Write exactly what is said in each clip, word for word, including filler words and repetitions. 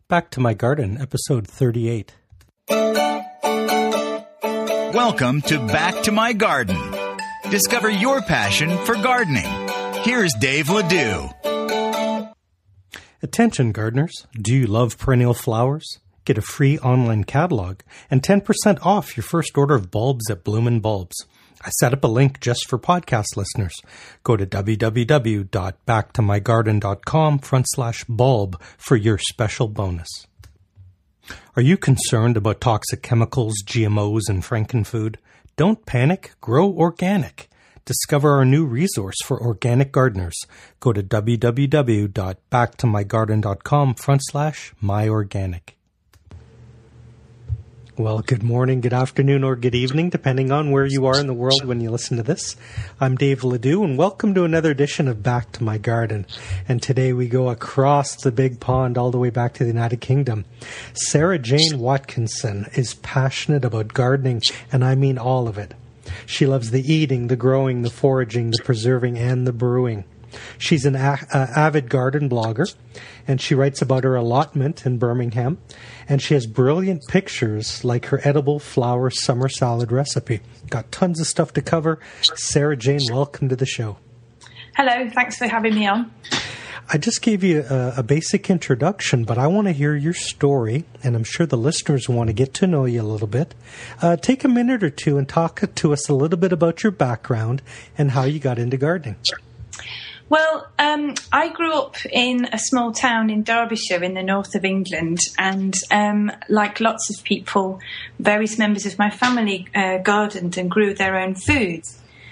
Back to My Garden, episode thirty-eight. Welcome to Back to My Garden. Discover your passion for gardening. Here's Dave Ledoux. Attention gardeners, do you love perennial flowers? Get a free online catalog and ten percent off your first order of bulbs at Bloomin' Bulbs. I set up a link just for podcast listeners. Go to www.backtomygarden.com front slash bulb for your special bonus. Are you concerned about toxic chemicals, G M Os, and frankenfood? Don't panic. Grow organic. Discover our new resource for organic gardeners. Go to www.backtomygarden.com front slash myorganic. Well, good morning, good afternoon, or good evening, depending on where you are in the world when you listen to this. I'm Dave Ledoux, and welcome to another edition of Back to My Garden. And today we go across the big pond all the way back to the United Kingdom. Sarah Jane Watkinson is passionate about gardening, and I mean all of it. She loves the eating, the growing, the foraging, the preserving, and the brewing. She's an a- uh, avid garden blogger, and she writes about her allotment in Birmingham, and she has brilliant pictures like her edible flower summer salad recipe. Got tons of stuff to cover. Sarah Jane, welcome to the show. Hello, thanks for having me on. I just gave you a, a basic introduction, but I want to hear your story, and I'm sure the listeners want to get to know you a little bit. Uh, take a minute or two and talk to us a little bit about your background and how you got into gardening. Well, um, I grew up in a small town in Derbyshire in the north of England, and um, like lots of people, various members of my family uh, gardened and grew their own food.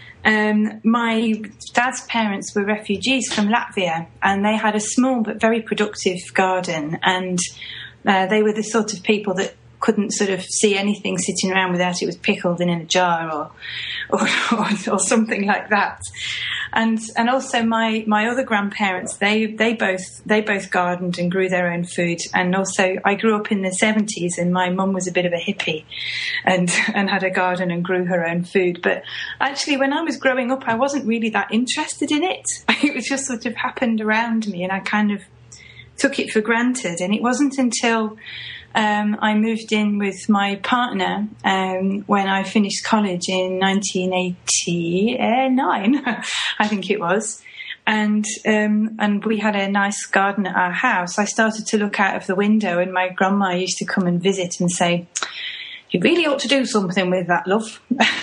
Um, my dad's parents were refugees from Latvia, and they had a small but very productive garden, and uh, they were the sort of people that couldn't sort of see anything sitting around without it was pickled and in a jar or or, or, or something like that. And and also my, my other grandparents, they they both they both gardened and grew their own food. And also I grew up in the seventies, and my mum was a bit of a hippie and and had a garden and grew her own food. But actually, when I was growing up, I wasn't really that interested in it. It was just sort of happened around me, and I kind of took it for granted. And it wasn't until Um, I moved in with my partner um, when I finished college in nineteen eighty-nine, I think it was, and um, and we had a nice garden at our house. I started to look out of the window, and my grandma used to come and visit and say, "You really ought to do something with that, love."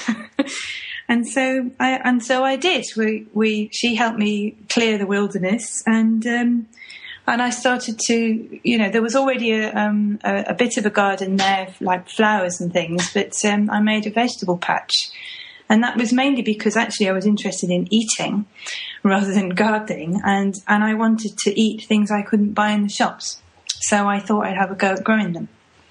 And so I and so I did. We we she helped me clear the wilderness, and um, And I started to, you know, there was already a, um, a, a bit of a garden there, like flowers and things, but um, I made a vegetable patch. And that was mainly because actually I was interested in eating rather than gardening, and, and I wanted to eat things I couldn't buy in the shops. So I thought I'd have a go at growing them.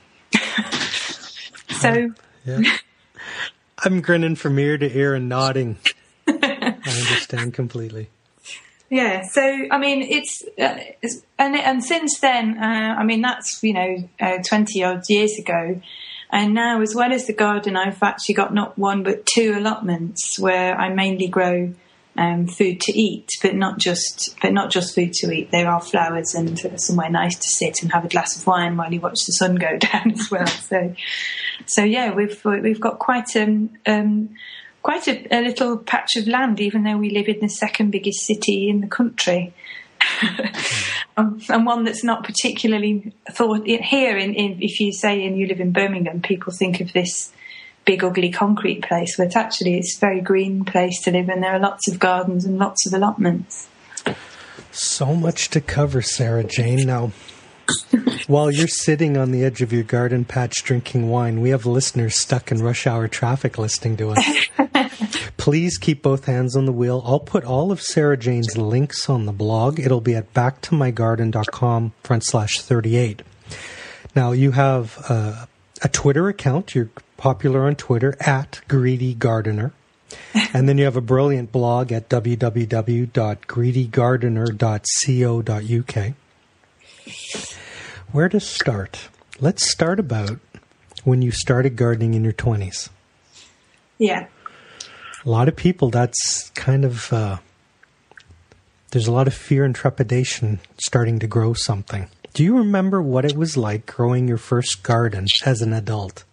so... Yeah. I'm grinning from ear to ear and nodding. I understand completely. Yeah, so I mean, it's, uh, it's and and since then, uh, I mean, that's you know, uh, twenty odd years ago, and now as well as the garden, I've actually got not one but two allotments where I mainly grow um, food to eat, but not just but not just food to eat. There are flowers and somewhere nice to sit and have a glass of wine while you watch the sun go down as well. So, so yeah, we've we've got quite um. um Quite a, a little patch of land, even though we live in the second biggest city in the country, um, and one that's not particularly thought here. In, in if you say and you live in Birmingham, people think of this big ugly concrete place, but actually it's a very green place to live, and there are lots of gardens and lots of allotments. So much to cover, Sarah Jane. Now, while you're sitting on the edge of your garden patch drinking wine, we have listeners stuck in rush hour traffic listening to us. Please keep both hands on the wheel. I'll put all of Sarah Jane's links on the blog. It'll be at backtomygarden.com front slash 38. Now, you have uh, a Twitter account. You're popular on Twitter, at Greedy Gardener. And then you have a brilliant blog at w w w dot greedy gardener dot co dot u k. Where to start? Let's start about when you started gardening in your twenties. Yeah. A lot of people, that's kind of, uh, there's a lot of fear and trepidation starting to grow something. Do you remember what it was like growing your first garden as an adult?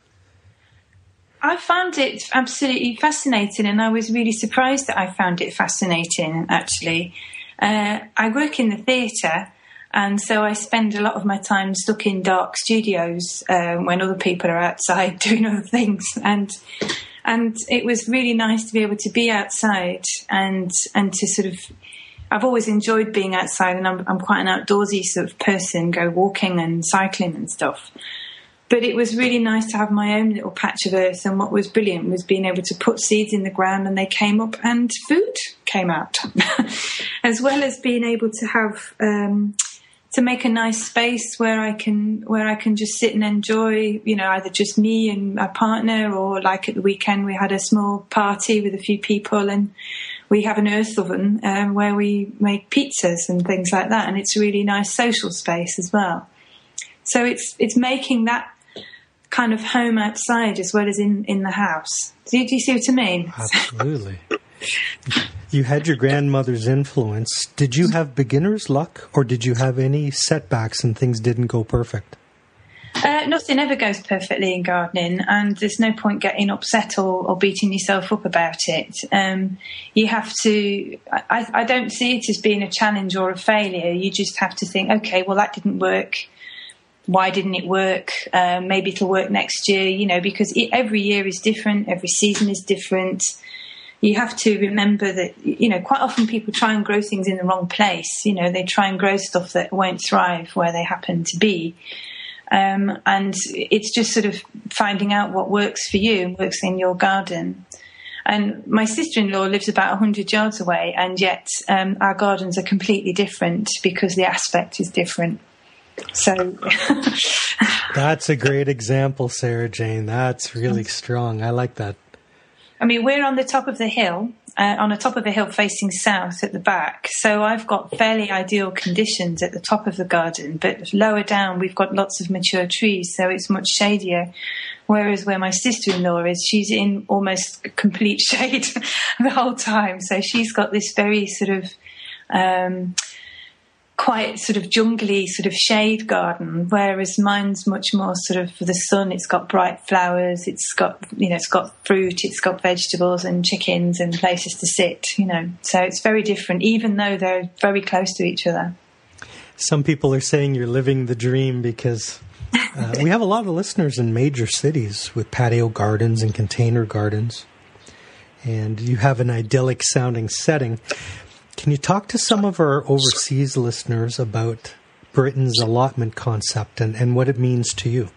I found it absolutely fascinating, and I was really surprised that I found it fascinating, actually. Uh, I work in the theatre, and so I spend a lot of my time stuck in dark studios uh, when other people are outside doing other things. And and it was really nice to be able to be outside and and to sort of... I've always enjoyed being outside, and I'm, I'm quite an outdoorsy sort of person, go walking and cycling and stuff. But it was really nice to have my own little patch of earth, and what was brilliant was being able to put seeds in the ground and they came up and food came out. As well as being able to have, um, to make a nice space where I can, where I can just sit and enjoy, you know, either just me and my partner, or like at the weekend we had a small party with a few people, and we have an earth oven um, where we make pizzas and things like that, and it's a really nice social space as well. So it's it's making that kind of home outside as well as in, in the house. Do you, do you see what I mean? Absolutely. You had your grandmother's influence. Did you have beginner's luck, or did you have any setbacks and things didn't go perfect? Uh, nothing ever goes perfectly in gardening, and there's no point getting upset or, or beating yourself up about it. Um, you have to, I, I don't see it as being a challenge or a failure. You just have to think, okay, well, that didn't work. Why didn't it work? Uh, maybe it'll work next year, you know, because it, every year is different. Every season is different. You have to remember that, you know, quite often people try and grow things in the wrong place. You know, they try and grow stuff that won't thrive where they happen to be. Um, and it's just sort of finding out what works for you and works in your garden. And my sister-in-law lives about one hundred yards away, and yet um, our gardens are completely different because the aspect is different. So that's a great example, Sarah Jane. That's really strong. I like that. I mean, we're on the top of the hill, uh, on the top of a hill facing south at the back. So I've got fairly ideal conditions at the top of the garden, but lower down we've got lots of mature trees, so it's much shadier. Whereas where my sister-in-law is, she's in almost complete shade the whole time. So she's got this very sort of um, quite sort of jungly sort of shade garden, whereas mine's much more sort of for the sun. It's got bright flowers, it's got, you know, it's got fruit, it's got vegetables and chickens and places to sit, you know. So it's very different, even though they're very close to each other. Some people are saying you're living the dream because uh, we have a lot of listeners in major cities with patio gardens and container gardens, and you have an idyllic sounding setting. Can you talk to some of our overseas listeners about Britain's allotment concept and, and what it means to you?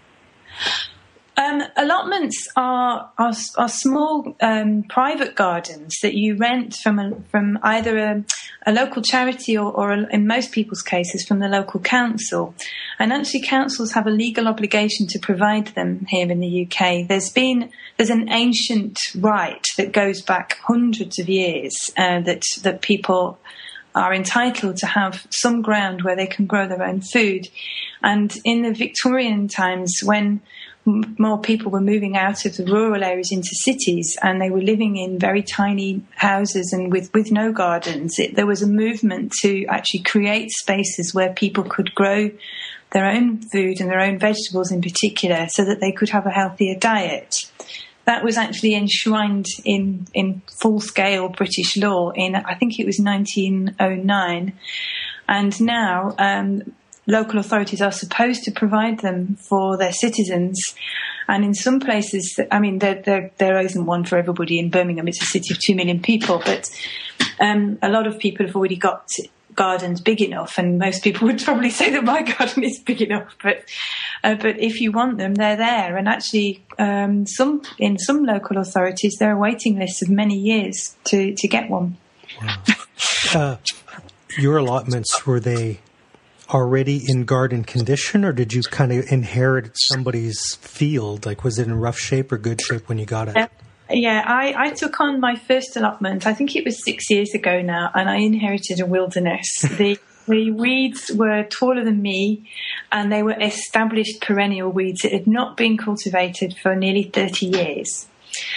Um, allotments are are, are small um, private gardens that you rent from a, from either a, a local charity or, or a, in most people's cases from the local council. And actually, councils have a legal obligation to provide them here in the U K. There's been there's an ancient right that goes back hundreds of years uh, that that people are entitled to have some ground where they can grow their own food. And in the Victorian times, when more people were moving out of the rural areas into cities and they were living in very tiny houses and with, with no gardens, it, there was a movement to actually create spaces where people could grow their own food and their own vegetables in particular so that they could have a healthier diet. That was actually enshrined in, in full-scale British law in, I think it was nineteen oh nine. And now um, local authorities are supposed to provide them for their citizens. And in some places, I mean, there, there, there isn't one for everybody. In Birmingham, it's a city of two million people, but um, a lot of people have already got gardens big enough, and most people would probably say that my garden is big enough. But uh, but if you want them, they're there. And actually, um, some in some local authorities, there are waiting lists of many years to, to get one. Wow. uh, your allotments, were they already in garden condition, or did you kind of inherit somebody's field? Like, was it in rough shape or good shape when you got it? Yeah, yeah I, I took on my first allotment, I think it was six years ago now, and I inherited a wilderness. The the weeds were taller than me, and they were established perennial weeds that had not been cultivated for nearly thirty years.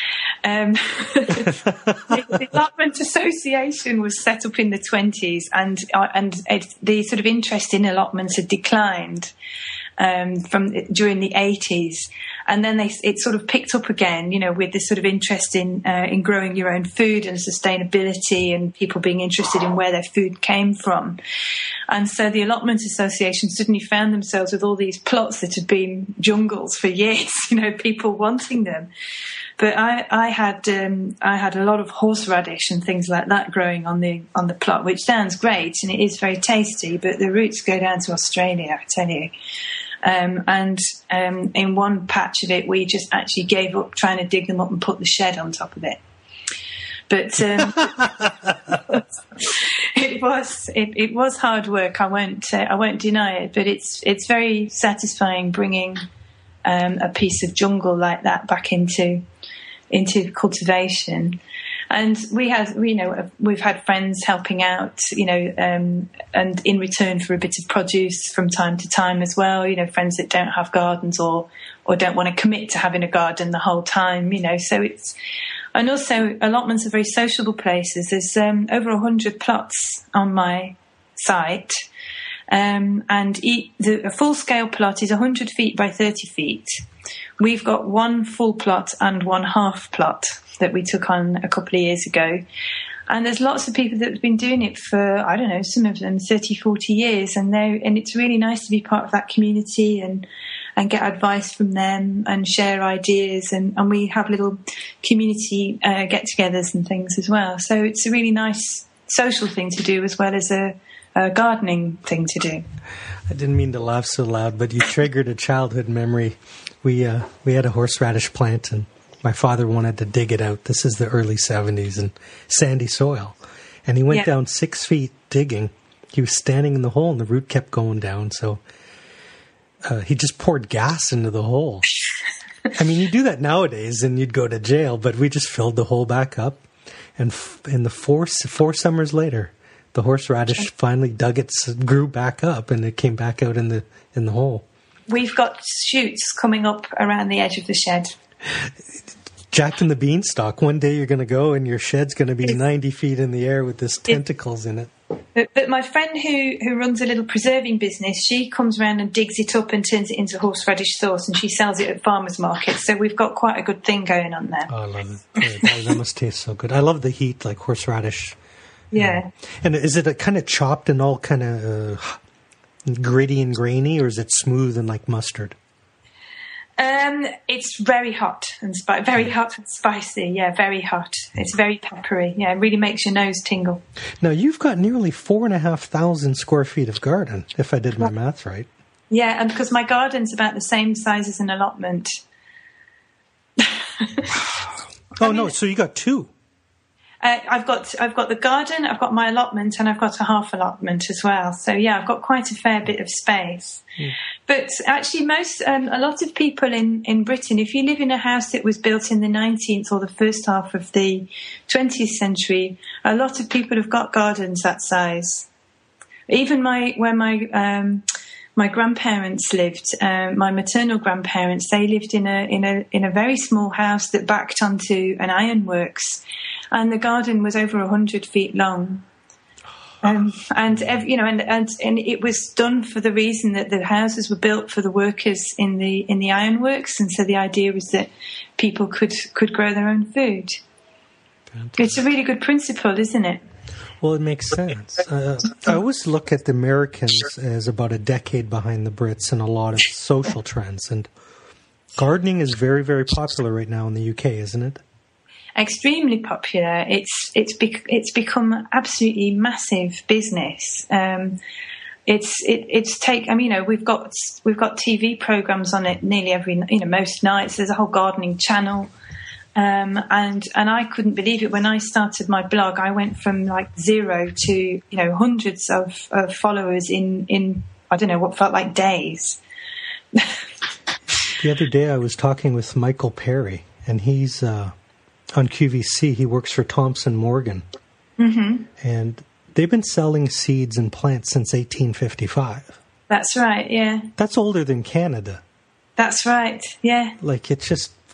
Um, the, the Allotment Association was set up in the twenties, and uh, and it, the sort of interest in allotments had declined um, from during the eighties, and then they it sort of picked up again, you know, with this sort of interest in uh, in growing your own food and sustainability, and people being interested in where their food came from. And so the Allotment Association suddenly found themselves with all these plots that had been jungles for years, you know, people wanting them. But I, I had um, I had a lot of horseradish and things like that growing on the on the plot, which sounds great and it is very tasty. But the roots go down to Australia, I tell you. Um, and um, in one patch of it, we just actually gave up trying to dig them up and put the shed on top of it. But um, it was it, it was hard work. I won't uh, I won't deny it. But it's it's very satisfying bringing um, a piece of jungle like that back into. into cultivation. And we have, you know, we've had friends helping out, you know, um, and in return for a bit of produce from time to time as well, you know, friends that don't have gardens or, or don't want to commit to having a garden the whole time, you know, so it's, and also allotments are very sociable places. There's um, over a hundred plots on my site. Um, and eat, the, a full-scale plot is one hundred feet by thirty feet. We've got one full plot and one half plot that we took on a couple of years ago. And there's lots of people that have been doing it for, I don't know, some of them thirty, forty years. And they and it's really nice to be part of that community and, and get advice from them and share ideas. And, and we have little community uh, get-togethers and things as well. So it's a really nice social thing to do as well as a A gardening thing to do. I didn't mean to laugh so loud, but you triggered a childhood memory. We uh, we had a horseradish plant, and my father wanted to dig it out. This is the early seventies, and sandy soil. And he went yeah. down six feet digging. He was standing in the hole, and the root kept going down. So uh, he just poured gas into the hole. I mean, you do that nowadays, and you'd go to jail. But we just filled the hole back up, and f- in the four four summers later, the horseradish finally dug its grew back up, and it came back out in the in the hole. We've got shoots coming up around the edge of the shed. Jack and the Beanstalk. One day you're going to go, and your shed's going to be ninety feet in the air with this tentacles in it. But, but my friend who, who runs a little preserving business, she comes around and digs it up and turns it into horseradish sauce, and she sells it at farmers markets. So we've got quite a good thing going on there. Oh, I love it. Oh, that, that must taste so good. I love the heat, like horseradish. Yeah. Um, and is it a kind of chopped and all kind of uh, gritty and grainy, or is it smooth and like mustard? Um, it's very hot and spi- very hot and spicy. Yeah, very hot. It's very peppery. Yeah, it really makes your nose tingle. Now, you've got nearly four and a half thousand square feet of garden, if I did my math right. Yeah, and because my garden's about the same size as an allotment. Oh, no, so you got two. Uh, I've got I've got the garden, I've got my allotment, and I've got a half allotment as well. So yeah, I've got quite a fair bit of space. Mm. But actually, most um, a lot of people in, in Britain, if you live in a house that was built in the nineteenth or the first half of the twentieth century, a lot of people have got gardens that size. Even my where my um, my grandparents lived, uh, my maternal grandparents, they lived in a in a in a very small house that backed onto an ironworks. And the garden was over a hundred feet long, um, and you know, and, and and it was done for the reason that the houses were built for the workers in the in the ironworks, and so the idea was that people could could grow their own food. Fantastic. It's a really good principle, isn't it? Well, it makes sense. Uh, I always look at the Americans as about a decade behind the Brits in a lot of social trends, and gardening is very, very popular right now in the U K, isn't it? Extremely popular. It's it's bec- it's become absolutely massive business. Um, it's it, it's take. I mean, you know, we've got we've got T V programs on it nearly every you know most nights. There's a whole gardening channel, um, and and I couldn't believe it when I started my blog. I went from like zero to you know hundreds of, of followers in in I don't know what felt like days. The other day, I was talking with Michael Perry, and he's. Uh, On Q V C, he works for Thomson Morgan, mm-hmm. and they've been selling seeds and plants since eighteen fifty-five. That's right, yeah. That's older than Canada. That's right, yeah. Like, it's just,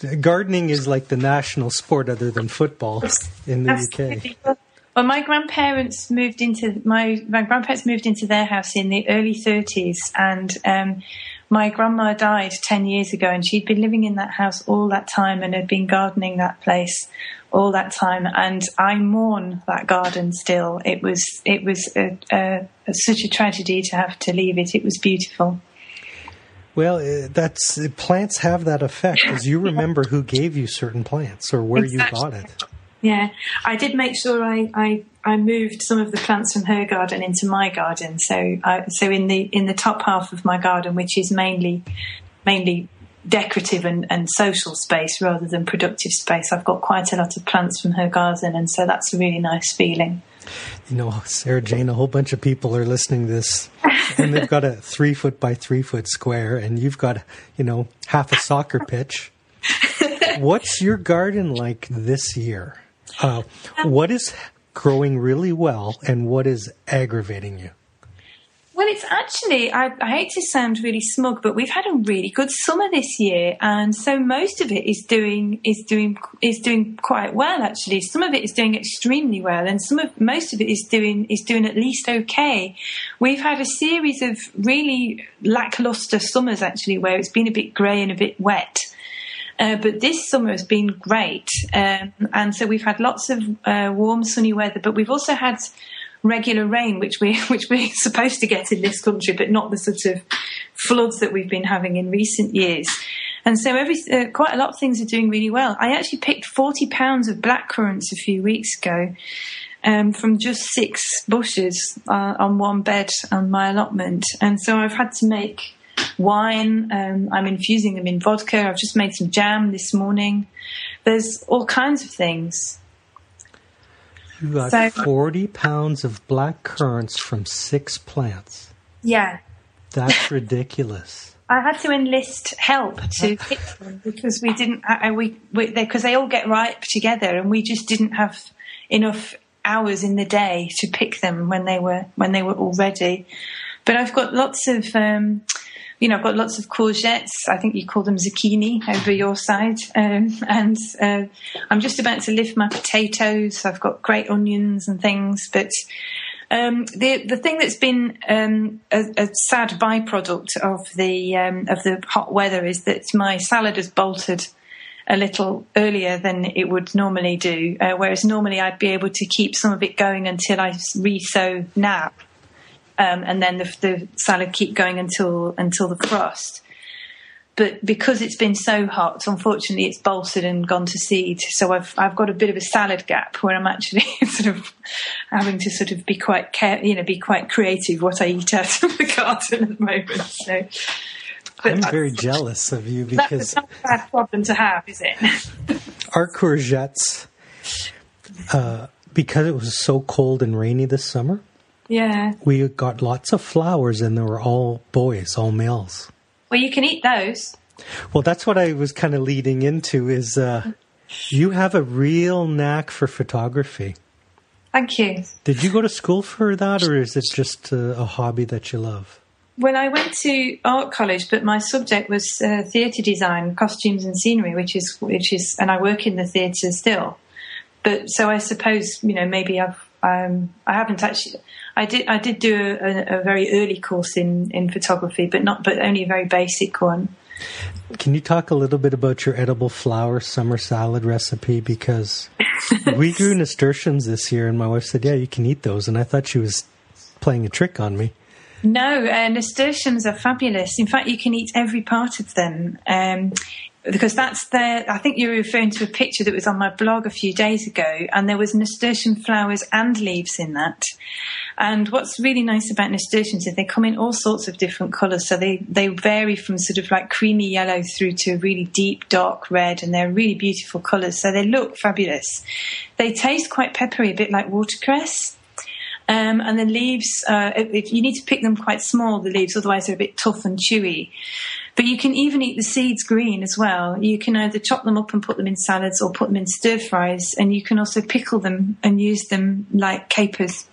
gardening is like the national sport other than football in the U K. Well, my grandparents moved into my my grandparents moved into their house in the early thirties, and um, my grandma died ten years ago, and she'd been living in that house all that time and had been gardening that place all that time. And I mourn that garden still. It was it was a, a, a, such a tragedy to have to leave it. It was beautiful. Well, that's plants have that effect, because you remember who gave you certain plants or where exactly. you got it. Yeah, I did make sure I, I, I moved some of the plants from her garden into my garden. So I, so in the in the top half of my garden, which is mainly mainly decorative and, and social space rather than productive space, I've got quite a lot of plants from her garden, and so that's a really nice feeling. You know, Sarah Jane, a whole bunch of people are listening to this, and they've got a three foot by three foot square, and you've got, you know, half a soccer pitch. What's your garden like this year? Uh, what is growing really well, and what is aggravating you? Well, it's actually, I, I hate to sound really smug, but we've had a really good summer this year, and so most of it is doing is doing is doing quite well. Actually, some of it is doing extremely well, and some of most of it is doing is doing at least okay. We've had a series of really lackluster summers, actually, where it's been a bit grey and a bit wet. Uh, but this summer has been great, um, and so we've had lots of uh, warm, sunny weather. But we've also had regular rain, which we which we're supposed to get in this country, but not the sort of floods that we've been having in recent years. And so every uh, quite a lot of things are doing really well. I actually picked forty pounds of blackcurrants a few weeks ago um, from just six bushes uh, on one bed on my allotment, and so I've had to make wine. Um, I'm infusing them in vodka. I've just made some jam this morning. There's all kinds of things. You got so, forty pounds of black currants from six plants. Yeah. That's ridiculous. I had to enlist help to pick them because we didn't, uh, we, we because they, they all get ripe together, and we just didn't have enough hours in the day to pick them when they were, when they were all ready. But I've got lots of, um, You know, I've got lots of courgettes. I think you call them zucchini over your side. Um, and uh, I'm just about to lift my potatoes. I've got great onions and things. But um, the the thing that's been um, a, a sad byproduct of the um, of the hot weather is that my salad has bolted a little earlier than it would normally do. Uh, whereas normally I'd be able to keep some of it going until I re-sow now. Um, and then the, the salad keep going until until the frost. But because it's been so hot, unfortunately, it's bolted and gone to seed. So I've I've got a bit of a salad gap where I'm actually sort of having to sort of be quite care, you know, be quite creative what I eat out of the garden at the moment. So I'm very jealous of you because that's not a bad problem to have, is it? Our courgettes, uh, because it was so cold and rainy this summer. Yeah. We got lots of flowers, and they were all boys, all males. Well, you can eat those. Well, that's what I was kind of leading into is uh, you have a real knack for photography. Thank you. Did you go to school for that, or is it just a, a hobby that you love? Well, I went to art college, but my subject was uh, theatre design, costumes and scenery, which is, which is, and I work in the theatre still. But so I suppose, you know, maybe I've, um, I haven't actually... I did. I did do a, a, a very early course in, in photography, but not, but only a very basic one. Can you talk a little bit about your edible flower summer salad recipe? Because we grew nasturtiums this year, and my wife said, "Yeah, you can eat those," and I thought she was playing a trick on me. No, uh, nasturtiums are fabulous. In fact, you can eat every part of them. Um, Because that's the, I think you were referring to a picture that was on my blog a few days ago, and there was nasturtium flowers and leaves in that. And what's really nice about nasturtiums is they come in all sorts of different colours. So they, they vary from sort of like creamy yellow through to really deep dark red, and they're really beautiful colours. So they look fabulous. They taste quite peppery, a bit like watercress. Um, and the leaves, uh, if you need to pick them quite small, the leaves, otherwise they're a bit tough and chewy. But you can even eat the seeds green as well. You can either chop them up and put them in salads or put them in stir fries, and you can also pickle them and use them like capers.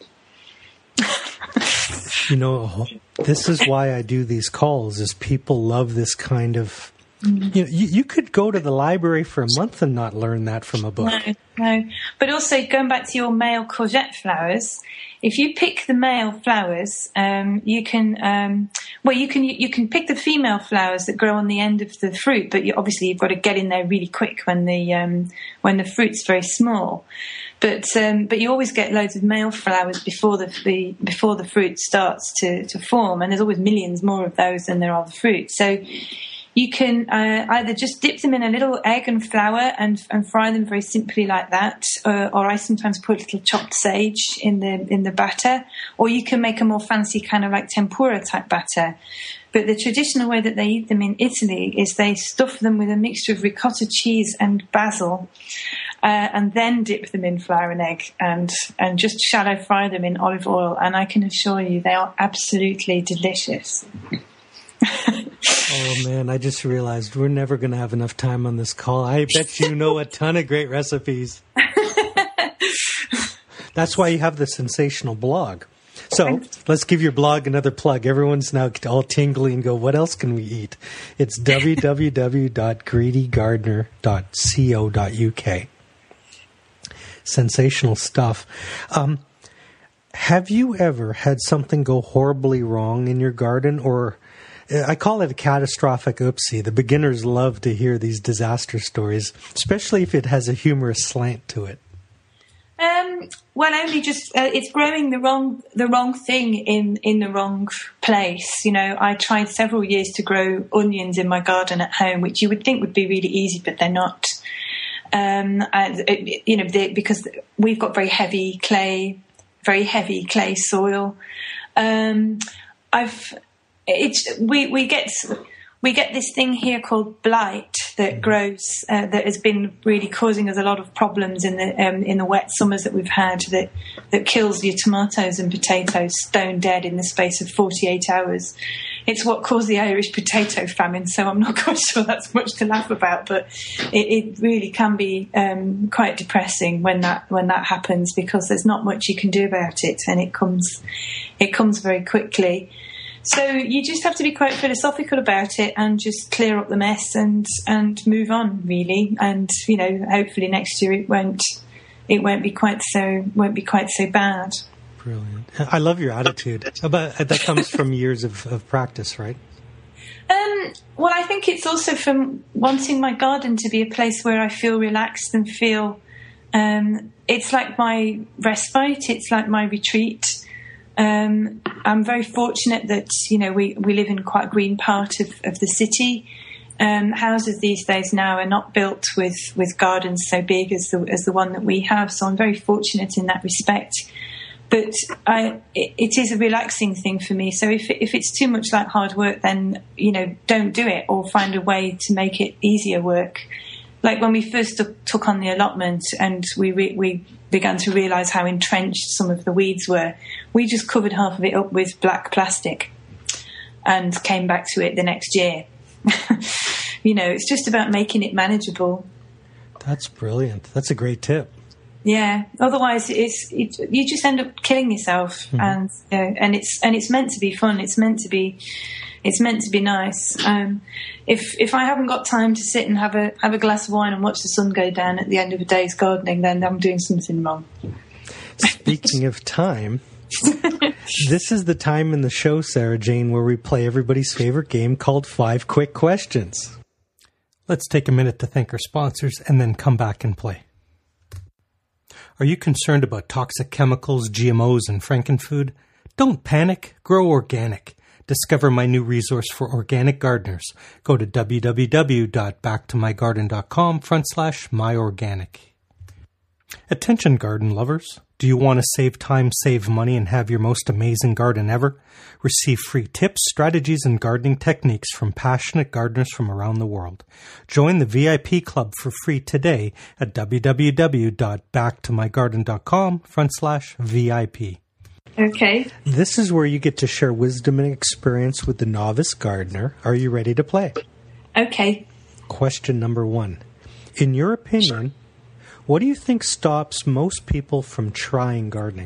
You know, this is why I do these calls, is people love this kind of Mm. You know, you, you could go to the library for a month and not learn that from a book. No, no. But also, going back to your male courgette flowers, if you pick the male flowers, um, you can, um, well, you can you can pick the female flowers that grow on the end of the fruit, but you, obviously you've got to get in there really quick when the um, when the fruit's very small. But um, but you always get loads of male flowers before the, the before the fruit starts to, to form, and there's always millions more of those than there are the fruit. So you can uh, either just dip them in a little egg and flour and and fry them very simply like that, uh, or I sometimes put a little chopped sage in the in the batter, or you can make a more fancy kind of like tempura type batter. But the traditional way that they eat them in Italy is they stuff them with a mixture of ricotta cheese and basil, uh, and then dip them in flour and egg, and and just shallow fry them in olive oil. And I can assure you, they are absolutely delicious. Oh, man, I just realized we're never going to have enough time on this call. I bet you know a ton of great recipes. That's why you have the sensational blog. So let's give your blog another plug. Everyone's now all tingly and go, what else can we eat? It's w w w dot greedy gardener dot co dot u k. Sensational stuff. Um, have you ever had something go horribly wrong in your garden, or I call it a catastrophic oopsie. The beginners love to hear these disaster stories, especially if it has a humorous slant to it. Um, well, only just uh, it's growing the wrong the wrong thing in, in the wrong place. You know, I tried several years to grow onions in my garden at home, which you would think would be really easy, but they're not. Um, and it, you know, they, because we've got very heavy clay, very heavy clay soil. Um, I've. It's we we get we get this thing here called blight that grows uh, that has been really causing us a lot of problems in the um, in the wet summers that we've had, that that kills your tomatoes and potatoes stone dead in the space of forty-eight hours. It's what caused the Irish potato famine, so I'm not quite sure that's much to laugh about, but it, it really can be um, quite depressing when that when that happens, because there's not much you can do about it, and it comes it comes very quickly. So you just have to be quite philosophical about it and just clear up the mess and, and move on, really. And, you know, hopefully next year it won't it won't be quite so won't be quite so bad. Brilliant. I love your attitude. But that comes from years of, of practice, right? Um, well, I think it's also from wanting my garden to be a place where I feel relaxed and feel um, it's like my respite, it's like my retreat. Um, I'm very fortunate that, you know, we, we live in quite a green part of, of the city. Um, houses these days now are not built with, with gardens so big as the as the one that we have, so I'm very fortunate in that respect. But I, it, it is a relaxing thing for me. So if if it's too much like hard work, then, you know, don't do it, or find a way to make it easier work. Like when we first took, took on the allotment and we re, we began to realise how entrenched some of the weeds were, we just covered half of it up with black plastic and came back to it the next year. You know, it's just about making it manageable. That's brilliant. That's a great tip. Yeah. Otherwise, it's it, you just end up killing yourself, mm-hmm. and you know, and it's and it's meant to be fun. It's meant to be. It's meant to be nice. Um, if if I haven't got time to sit and have a have a glass of wine and watch the sun go down at the end of a day's gardening, then I'm doing something wrong. Speaking of time, this is the time in the show, Sarah Jane, where we play everybody's favorite game called Five Quick Questions. Let's take a minute to thank our sponsors and then come back and play. Are you concerned about toxic chemicals, G M Os, and frankenfood? Don't panic. Grow organic. Discover my new resource for organic gardeners. Go to w w w dot back to my garden dot com front slash myorganic. Attention garden lovers. Do you want to save time, save money, and have your most amazing garden ever? Receive free tips, strategies, and gardening techniques from passionate gardeners from around the world. Join the V I P club for free today at w w w dot back to my garden dot com front slash V I P. Okay. This is where you get to share wisdom and experience with the novice gardener. Are you ready to play? Okay. Question number one. In your opinion, what do you think stops most people from trying gardening?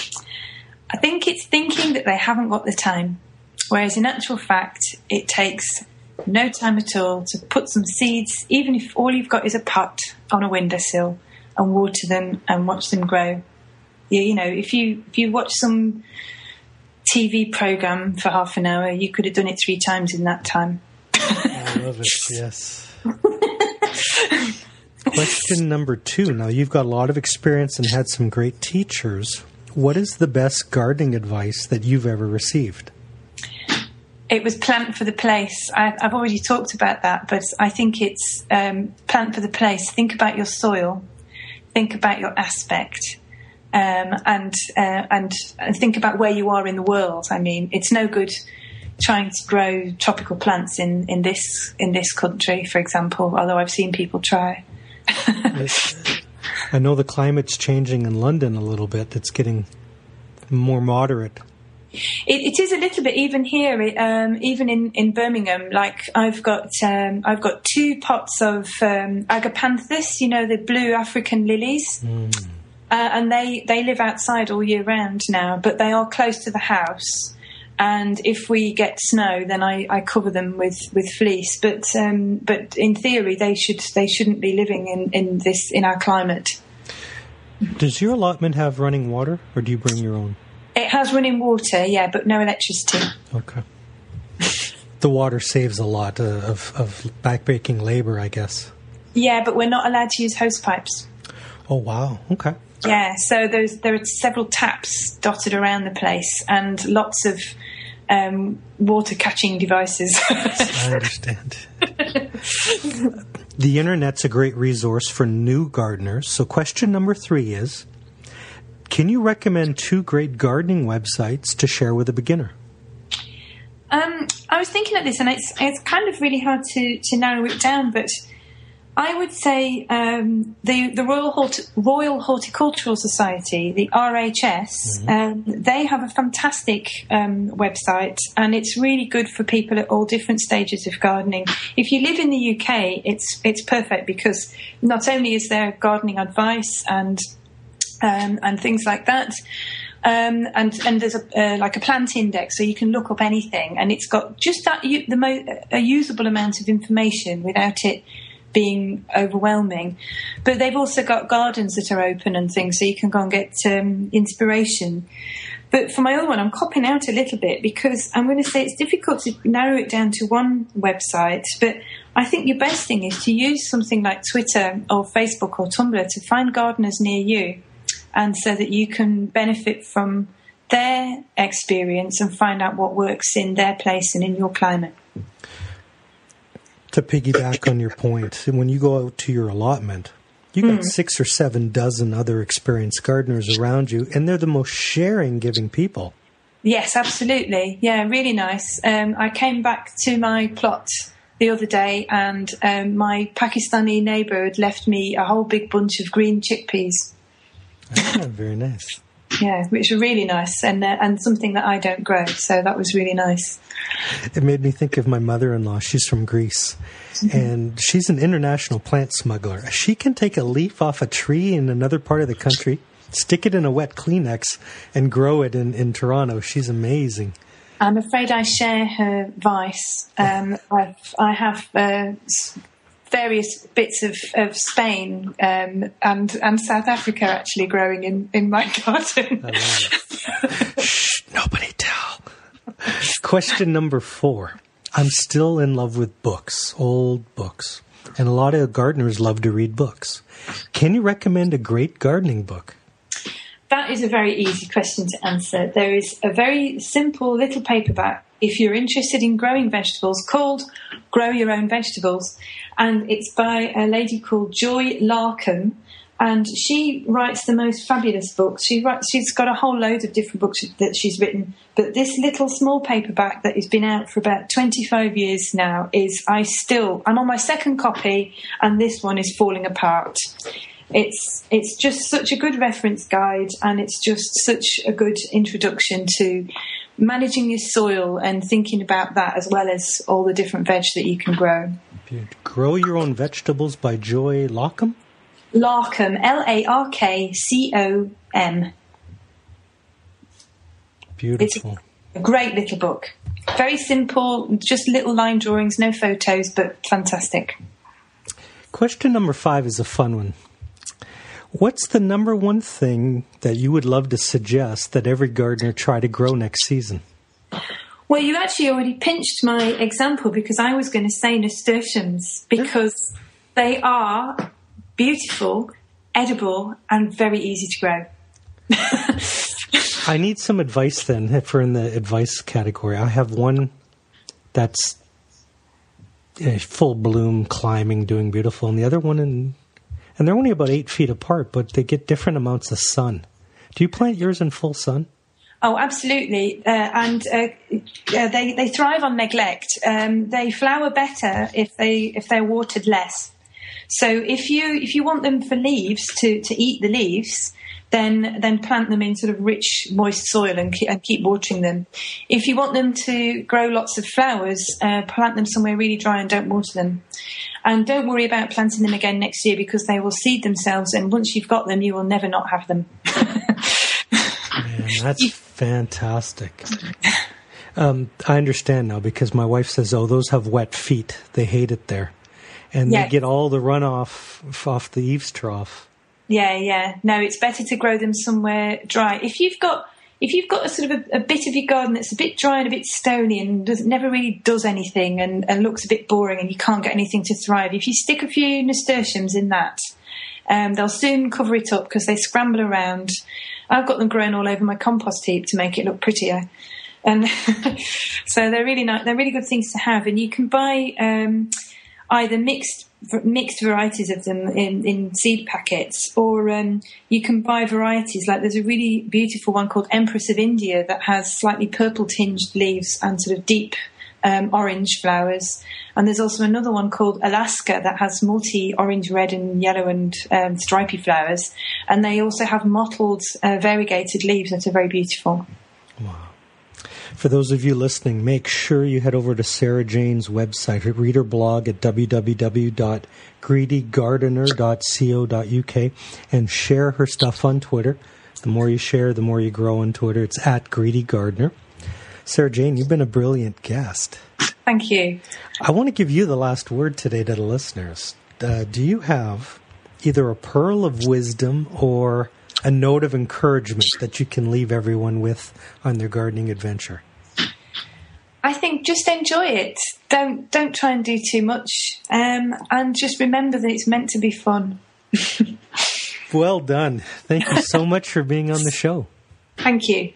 I think it's thinking that they haven't got the time, whereas in actual fact, it takes no time at all to put some seeds, even if all you've got is a pot on a windowsill, and water them and watch them grow. You, you know, if you if you watch some T V program for half an hour, you could have done it three times in that time. I love it, yes. Question number two. Now, you've got a lot of experience and had some great teachers. What is the best gardening advice that you've ever received? It was plant for the place. I, I've already talked about that, but I think it's um, plant for the place. Think about your soil. Think about your aspect. Um, and, uh, and and think about where you are in the world. I mean, it's no good trying to grow tropical plants in, in this in this country, for example, although I've seen people try. I know the climate's changing in London a little bit. It's getting more moderate. It, it is a little bit even here, it, um, even in, in Birmingham. Like I've got, um, I've got two pots of um, agapanthus, you know, the blue African lilies, mm. uh, and they, they live outside all year round now. But they are close to the house, and if we get snow, then I, I cover them with, with fleece. But um, but in theory, they should they shouldn't be living in, in this in our climate. Does your allotment have running water, or do you bring your own? It has running water, yeah, but no electricity. Okay. The water saves a lot uh, of, of backbreaking labor, I guess. Yeah, but we're not allowed to use hose pipes. Oh, wow. Okay. Yeah, so there's there are several taps dotted around the place and lots of um, water-catching devices. I understand. The Internet's a great resource for new gardeners. So question number three is, can you recommend two great gardening websites to share with a beginner? Um, I was thinking of this, and it's it's kind of really hard to, to narrow it down, but I would say um, the the Royal Hort- Royal Horticultural Society, the R H S, mm-hmm. um, they have a fantastic um, website, and it's really good for people at all different stages of gardening. If you live in the U K, it's it's perfect because not only is there gardening advice and Um, and things like that. Um, and, and there's a, uh, like a plant index, so you can look up anything, and it's got just that u- the mo- a usable amount of information without it being overwhelming. But they've also got gardens that are open and things, so you can go and get um, inspiration. But for my other one, I'm copping out a little bit because I'm going to say it's difficult to narrow it down to one website, but I think your best thing is to use something like Twitter or Facebook or Tumblr to find gardeners near you, and so that you can benefit from their experience and find out what works in their place and in your climate. To piggyback on your point, when you go out to your allotment, you got mm. six or seven dozen other experienced gardeners around you, and they're the most sharing, giving people. Yes, absolutely. Yeah, really nice. Um, I came back to my plot the other day, and um, my Pakistani neighbour had left me a whole big bunch of green chickpeas. Ah, very nice. Yeah, which are really nice, and uh, and something that I don't grow, so that was really nice. It made me think of my mother-in-law. She's from Greece, mm-hmm. and she's an international plant smuggler. She can take a leaf off a tree in another part of the country, stick it in a wet Kleenex, and grow it in, in Toronto. She's amazing. I'm afraid I share her vice. Um, I've, I have... Uh, various bits of, of Spain um, and and South Africa actually growing in, in my garden. I love it. Shh, nobody tell. Question number four. I'm still in love with books, old books, and a lot of gardeners love to read books. Can you recommend a great gardening book? That is a very easy question to answer. There is a very simple little paperback if you're interested in growing vegetables called Grow Your Own Vegetables. And it's by a lady called Joy Larkham. And she writes the most fabulous books. She writes, she's got a whole load of different books that she's written. But this little small paperback that has been out for about twenty-five years now is, I still, I'm on my second copy, and this one is falling apart. It's it's just such a good reference guide, and it's just such a good introduction to managing your soil and thinking about that, as well as all the different veg that you can grow. Grow Your Own Vegetables by Joy Larkham? Larkham, L A R K C O M. Beautiful. It's a great little book. Very simple, just little line drawings, no photos, but fantastic. Question number five is a fun one. What's the number one thing that you would love to suggest that every gardener try to grow next season? Well, you actually already pinched my example, because I was going to say nasturtiums, because they are beautiful, edible, and very easy to grow. I need some advice then, if we're in the advice category. I have one that's uh, full bloom, climbing, doing beautiful, and the other one, in, and they're only about eight feet apart, but they get different amounts of sun. Do you plant yours in full sun? Oh, absolutely. Uh, and uh, uh, they, they thrive on neglect. Um, they flower better if, they, if they're watered less. So if you if you want them for leaves, to, to eat the leaves, then then plant them in sort of rich, moist soil and keep, and keep watering them. If you want them to grow lots of flowers, uh, plant them somewhere really dry and don't water them. And don't worry about planting them again next year, because they will seed themselves, and once you've got them, you will never not have them. Man, that's fantastic. Um, I understand now, because my wife says, oh, those have wet feet. They hate it there. And yes. They get all the runoff off the eaves trough. Yeah, yeah. No, it's better to grow them somewhere dry. If you've got if you've got a sort of a, a bit of your garden that's a bit dry and a bit stony and does, never really does anything and, and looks a bit boring and you can't get anything to thrive, if you stick a few nasturtiums in that, um, they'll soon cover it up, because they scramble around. I've got them growing all over my compost heap to make it look prettier. And so they're really nice. They're really good things to have. And you can buy um, either mixed mixed varieties of them in, in seed packets, or um, you can buy varieties. Like there's a really beautiful one called Empress of India that has slightly purple tinged leaves and sort of deep um, orange flowers. And there's also another one called Alaska that has multi orange, red and yellow and um, stripy flowers. And they also have mottled, uh, variegated leaves that are very beautiful. Wow. For those of you listening, make sure you head over to Sarah Jane's website, her reader blog at w w w dot greedy gardener dot co dot u k, and share her stuff on Twitter. The more you share, the more you grow on Twitter. It's at Greedy Gardener. Sarah Jane, you've been a brilliant guest. Thank you. I want to give you the last word today to the listeners. Uh, do you have either a pearl of wisdom or a note of encouragement that you can leave everyone with on their gardening adventure? I think just enjoy it. Don't don't try and do too much, um, and just remember that it's meant to be fun. Well done. Thank you so much for being on the show. Thank you.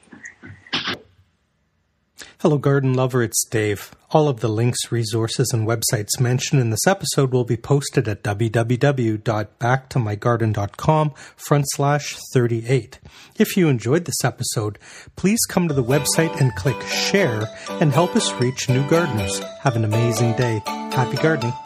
Hello, garden lover. It's Dave. All of the links, resources, and websites mentioned in this episode will be posted at w w w dot back to my garden dot com front slash thirty-eight. If you enjoyed this episode, please come to the website and click share and help us reach new gardeners. Have an amazing day. Happy gardening.